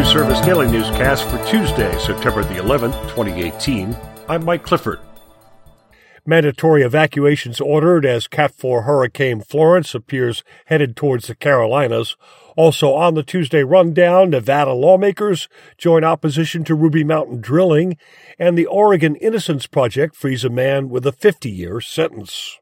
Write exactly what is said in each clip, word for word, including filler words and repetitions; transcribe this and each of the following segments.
Forest Service Daily Newscast for Tuesday, September the eleventh, twenty eighteen. I'm Mike Clifford. Mandatory evacuations ordered as Cat four Hurricane Florence appears headed towards the Carolinas. Also on the Tuesday rundown, Nevada lawmakers join opposition to Ruby Mountain drilling, and the Oregon Innocence Project frees a man with a fifty-year sentence.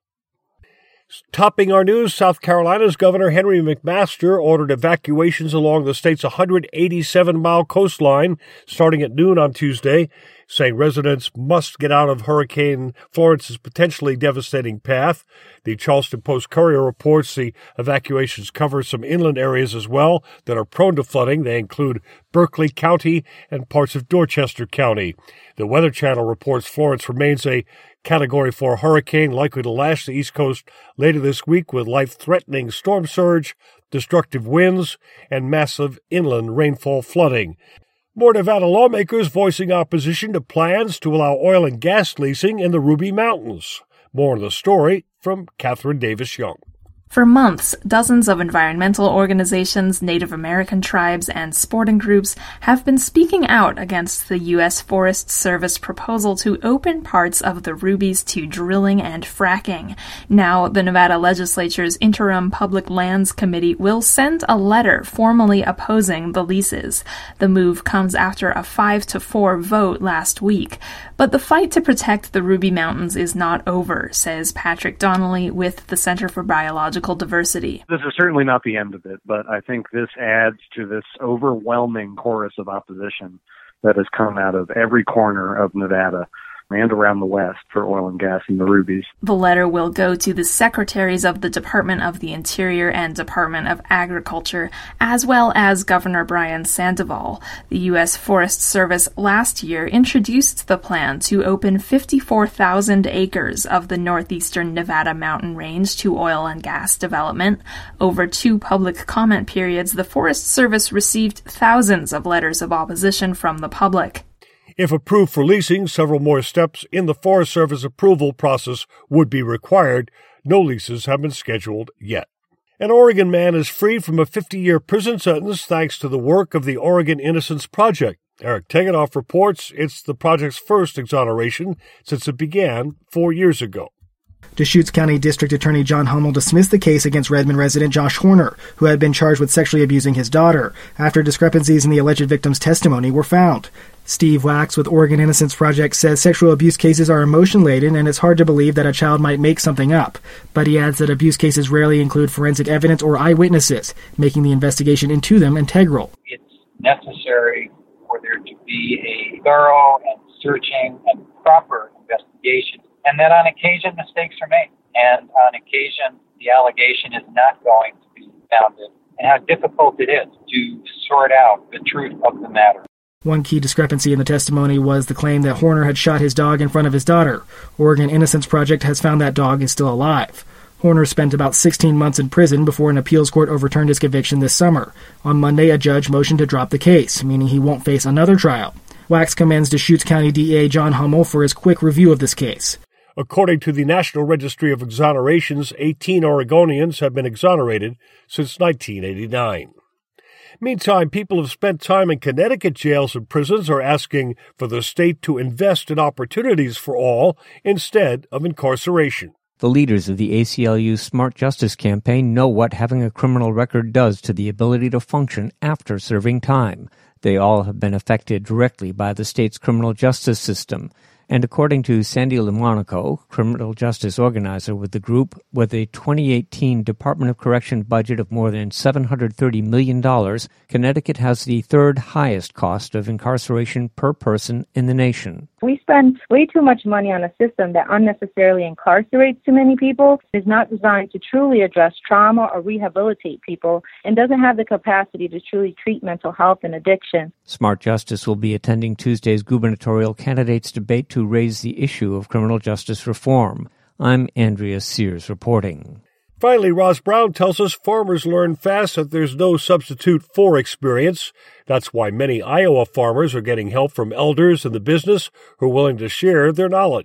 Topping our news, South Carolina's Governor Henry McMaster ordered evacuations along the state's one hundred eighty-seven mile coastline starting at noon on Tuesday, saying residents must get out of Hurricane Florence's potentially devastating path. The Charleston Post-Courier reports the evacuations cover some inland areas as well that are prone to flooding. They include Berkeley County and parts of Dorchester County. The Weather Channel reports Florence remains a Category four hurricane likely to lash the East Coast later this week with life-threatening storm surge, destructive winds, and massive inland rainfall flooding. More Nevada lawmakers voicing opposition to plans to allow oil and gas leasing in the Ruby Mountains. More on the story from Catherine Davis Young. For months, dozens of environmental organizations, Native American tribes, and sporting groups have been speaking out against the U S Forest Service proposal to open parts of the Rubies to drilling and fracking. Now, the Nevada legislature's Interim Public Lands Committee will send a letter formally opposing the leases. The move comes after a five to four vote last week. But the fight to protect the Ruby Mountains is not over, says Patrick Donnelly with the Center for Biological Diversity. This is certainly not the end of it, but I think this adds to this overwhelming chorus of opposition that has come out of every corner of Nevada and around the West for oil and gas in the Rubies. The letter will go to the secretaries of the Department of the Interior and Department of Agriculture, as well as Governor Brian Sandoval. The U S Forest Service last year introduced the plan to open fifty-four thousand acres of the northeastern Nevada mountain range to oil and gas development. Over two public comment periods, the Forest Service received thousands of letters of opposition from the public. If approved for leasing, several more steps in the Forest Service approval process would be required. No leases have been scheduled yet. An Oregon man is freed from a fifty-year prison sentence thanks to the work of the Oregon Innocence Project. Eric Tegenoff reports it's the project's first exoneration since it began four years ago. Deschutes County District Attorney John Hummel dismissed the case against Redmond resident Josh Horner, who had been charged with sexually abusing his daughter, after discrepancies in the alleged victim's testimony were found. Steve Wax with Oregon Innocence Project says sexual abuse cases are emotion-laden and it's hard to believe that a child might make something up. But he adds that abuse cases rarely include forensic evidence or eyewitnesses, making the investigation into them integral. It's necessary for there to be a thorough and searching and proper investigation, and that on occasion mistakes are made, and on occasion the allegation is not going to be founded, and how difficult it is to sort out the truth of the matter. One key discrepancy in the testimony was the claim that Horner had shot his dog in front of his daughter. Oregon Innocence Project has found that dog is still alive. Horner spent about sixteen months in prison before an appeals court overturned his conviction this summer. On Monday, a judge motioned to drop the case, meaning he won't face another trial. Wax commends Deschutes County D A John Hummel for his quick review of this case. According to the National Registry of Exonerations, eighteen Oregonians have been exonerated since nineteen eighty-nine. Meantime, people who've spent time in Connecticut jails and prisons are asking for the state to invest in opportunities for all instead of incarceration. The leaders of the A C L U's Smart Justice campaign know what having a criminal record does to the ability to function after serving time. They all have been affected directly by the state's criminal justice system. And according to Sandy LaMonaco, criminal justice organizer with the group, with a twenty eighteen Department of Correction budget of more than seven hundred thirty million dollars, Connecticut has the third highest cost of incarceration per person in the nation. We spend way too much money on a system that unnecessarily incarcerates too many people, is not designed to truly address trauma or rehabilitate people, and doesn't have the capacity to truly treat mental health and addiction. Smart Justice will be attending Tuesday's gubernatorial candidates debate to raise the issue of criminal justice reform. I'm Andrea Sears reporting. Finally, Ross Brown tells us farmers learn fast that there's no substitute for experience. That's why many Iowa farmers are getting help from elders in the business who are willing to share their knowledge.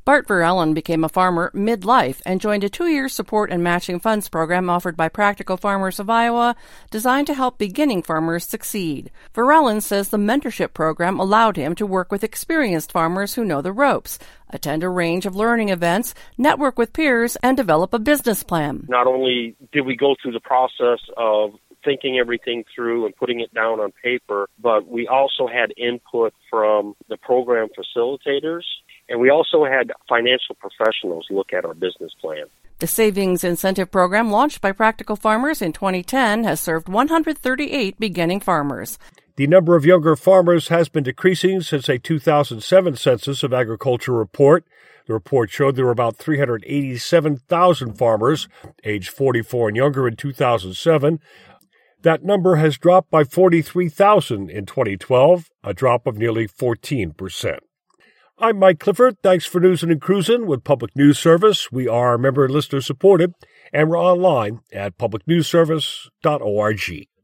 Bart Verellen became a farmer midlife and joined a two-year support and matching funds program offered by Practical Farmers of Iowa, designed to help beginning farmers succeed. Verellen says the mentorship program allowed him to work with experienced farmers who know the ropes, attend a range of learning events, network with peers, and develop a business plan. Not only did we go through the process of thinking everything through and putting it down on paper, but we also had input from the program facilitators, and we also had financial professionals look at our business plan. The Savings Incentive Program, launched by Practical Farmers in twenty ten, has served one hundred thirty-eight beginning farmers. The number of younger farmers has been decreasing since a two thousand seven Census of Agriculture report. The report showed there were about three hundred eighty-seven thousand farmers aged forty-four and younger in two thousand seven. That number has dropped by forty-three thousand in twenty twelve, a drop of nearly fourteen percent. I'm Mike Clifford. Thanks for Newsin' and Cruisin' with Public News Service. We are member and listener supported, and we're online at public news service dot org.